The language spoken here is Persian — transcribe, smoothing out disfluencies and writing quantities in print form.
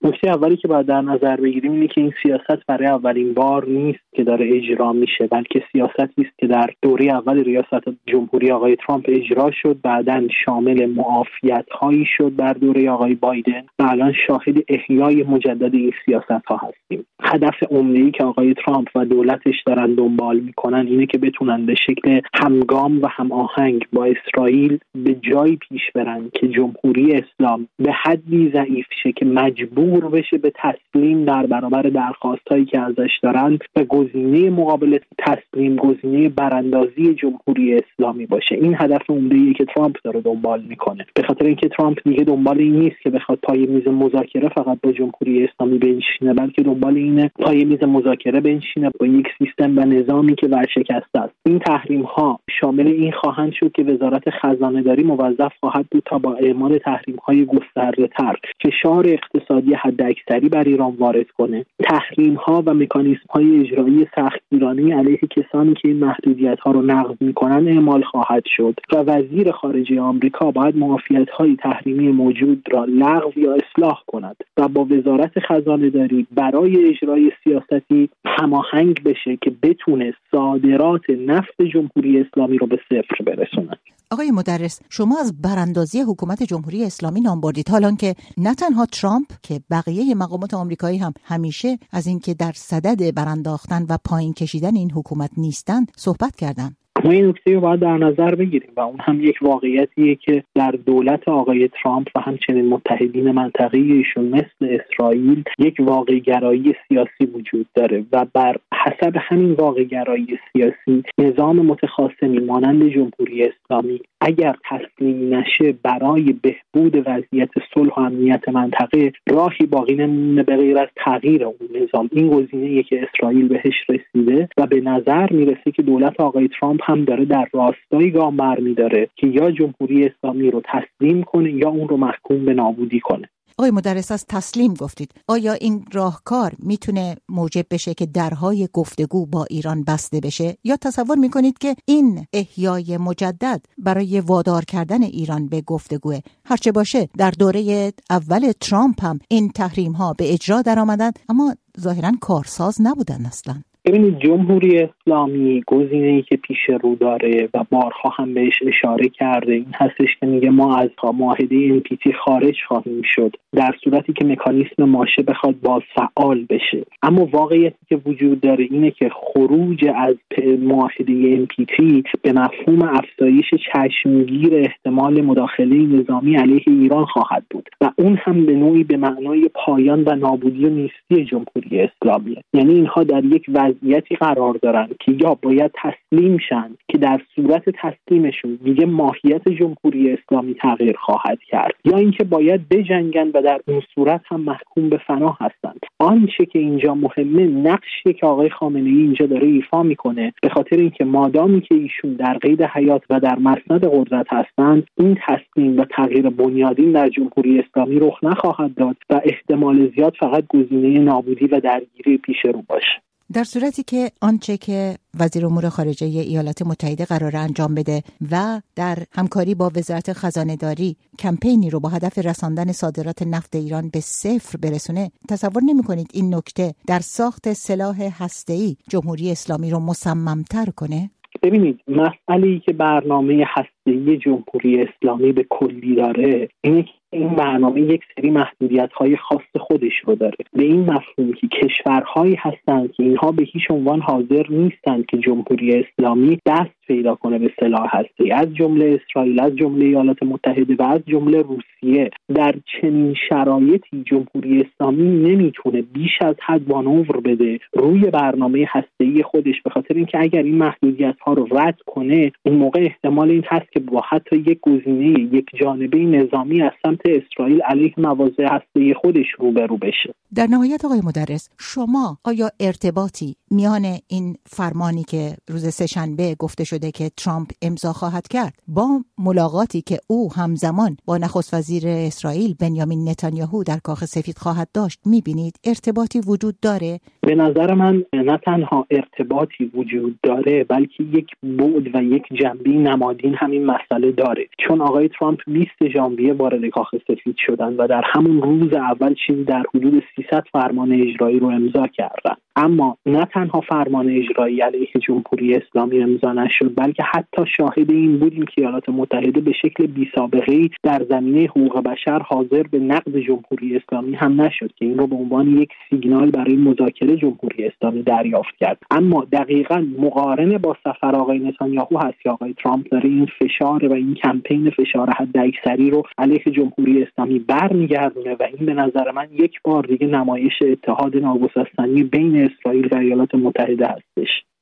نکته اولی که باید در نظر بگیریم اینه که این سیاست برای اولین بار نیست که داره اجرا میشه، بلکه سیاستی است که در دوره اول ریاست جمهوری آقای ترامپ اجرا شد، بعداً شامل معافیت‌هایی شد در دوره آقای بایدن و الان شاهد احیای مجدد این سیاست‌ها هستیم. هدف عمده‌ای که آقای ترامپ و دولتش دارن دنبال میکنن اینه که بتونن به شکل همگام و هماهنگ با اسرائیل به جایی پیش برن که جمهوری اسلام به حدی ضعیف شه که مجبور بشه به تسلیم در برابر درخواستایی که ازش دارن و گزینه مقابل تسلیم گزینه براندازی جمهوری اسلامی باشه. این هدف عمده‌ایه که ترامپ داره دنبال میکنه، به خاطر اینکه ترامپ دیگه دنبال این نیست که بخواد پای میز مذاکره فقط با جمهوری اسلامی بنشینه، بلکه دنبال اینه پای میز مذاکره بنشینه با یک سیستم و نظامی که ورشکسته است. این تحریم‌ها شامل این خواهند شد که وزارت خزانه‌داری موظف خواهد بود تا با اعمال تحریم‌های گسترده‌تر فشار اقتصادی حداکثری بر ایران وارد کنه. تحریم‌ها و مکانیزم‌های اجرایی سختگیرانه علیه کسانی که این محدودیت‌ها رو نقض می‌کنند اعمال خواهد شد و وزیر خارجه آمریکا باید معافیت‌های تحریمی موجود را لغو یا اصلاح کند و با وزارت خزانه‌داری برای اجرای سیاستی هماهنگ بشه که بتونه صادرات نفت جمهوری اسلامی رو به صفر برسونه. آقای مدرس، شما از براندازی حکومت جمهوری اسلامی نام بردید، حالان که نه تنها ترامپ که بقیه مقامات آمریکایی هم همیشه از اینکه در صدد برانداختن و پایین کشیدن این حکومت نیستند صحبت کردند. ما این نکته رو باید در نظر بگیریم و اون هم یک واقعیتیه که در دولت آقای ترامپ و همچنین متحدین منطقه‌ای ایشون مثل اسرائیل یک واقع‌گرایی سیاسی وجود داره و بر حسب همین واقع‌گرایی سیاسی نظام متخاصمی مانند جمهوری اسلامی اگر تسلیم نشه برای بهبود وضعیت صلح و امنیت منطقه راهی باقی نمونه به غیر از تغییر اون نظام. این گزینه‌ایه که اسرائیل بهش رسیده و به نظر میرسه که دولت آقای ترامپ هم داره در راستای گام برمی‌داره که یا جمهوری اسلامی رو تسلیم کنه یا اون رو محکوم به نابودی کنه. آقای مدرس، از تسلیم گفتید. آیا این راهکار میتونه موجب بشه که درهای گفتگو با ایران بسته بشه یا تصور میکنید که این احیای مجدد برای وادار کردن ایران به گفتگوه؟ هرچه باشه در دوره اول ترامپ هم این تحریم ها به اجرا در آمدن اما ظاهراً کارساز نبودن اصلاً. ببینید جمهوری اسلامی گزینه‌ای که پیش رو داره و بارها هم بهش اشاره کرده این هستش که میگه ما از معاهده NPT خارج خواهیم شد در صورتی که مکانیزم ماشه بخواد باز فعال بشه. اما واقعیتی که وجود داره اینه که خروج از معاهده NPT به مفهوم افزایش چشمگیر احتمال مداخله نظامی علیه ایران خواهد بود و اون هم به نوعی به معنای پایان و نابودی و نیستی جمهوری اسلامیه. یعنی اینها در یک وضعیتی قرار دارن که یا باید تسلیم شن که در صورت تسلیمشون دیگه ماهیت جمهوری اسلامی تغییر خواهد کرد، یا اینکه باید بجنگن و در اون صورت هم محکوم به فنا هستند. آنچه که اینجا مهمه نقشی که آقای خامنه‌ای اینجا داره ایفا میکنه، به خاطر اینکه مادامی که ایشون در قید حیات و در مسند قدرت هستند این تسلیم و تغییر بنیادین در جمهوری اسلامی رخ نخواهد داد و احتمال زیاد فقط گزینه نابودی و درگیری پیش رو باشه. در صورتی که آنچه که وزیر امور خارجه ایالات متحده قرار انجام بده و در همکاری با وزارت خزانه‌داری کمپینی رو با هدف رساندن صادرات نفت ایران به صفر برسونه، تصور نمی‌کنید این نکته در ساخت سلاح هسته‌ای جمهوری اسلامی رو مصمم‌تر کنه؟ ببینید مسئله‌ای که برنامه هسته‌ای جمهوری اسلامی به کلی داره اینه که این برنامه یک سری محدودیت‌های خاص خودش رو داره، به این مفهوم که کشورهایی هستند که اینها به هیچ عنوان حاضر نیستند که جمهوری اسلامی دست پیدا کنه به سلاح هسته‌ای، از جمله اسرائیل، از جمله ایالات متحده و از جمله روسیه. در چنین شرایطی جمهوری اسلامی نمیتونه بیش از حد مانور بده روی برنامه هسته‌ای خودش، به خاطر اینکه اگر این محدودیت‌ها رو رد کنه اون موقع احتمال این هست که با حتی یک گزینه یک جانبه نظامی از سمت اسرائیل علیه مواضع هسته‌ای خودش روبرو بشه. در نهایت آقای مدرس، شما آیا ارتباطی میان این فرمانی که روز سه‌شنبه گفته شده که ترامپ امضا خواهد کرد با ملاقاتی که او همزمان با نخست وزیر اسرائیل بنیامین نتانیاهو در کاخ سفید خواهد داشت میبینید؟ ارتباطی وجود داره؟ به نظر من نه تنها ارتباطی وجود داره بلکه یک بعد و یک جنبه نمادین همین مسئله داره، چون آقای ترامپ 20 ژانویه وارد کاخ سفید شدن و در همون روز اول چیزی در حدود 300 فرمان اجرایی رو امضا کردن. اما نه تنها فرمان اجرایی علیه جمهوری اسلامی امضا نشد بلکه حتی شاهد این بودیم که ایالات متحده به شکل بی‌سابقه‌ای در زمینه حقوق بشر حاضر به نقد جمهوری اسلامی هم نشد که این رو به عنوان یک سیگنال برای مذاکره جمهوری اسلامی دریافت کرد. اما دقیقاً مقارنه با سفر آقای نتانیاهو هست که آقای ترامپ داره این فشار و این کمپین فشار حداکثری رو علیه جمهوری اسلامی برمیگردونه و این به نظر من یک بار دیگه نمایش اتحاد ناگسستنی بین اسرائیل و ایالات متحده هستش.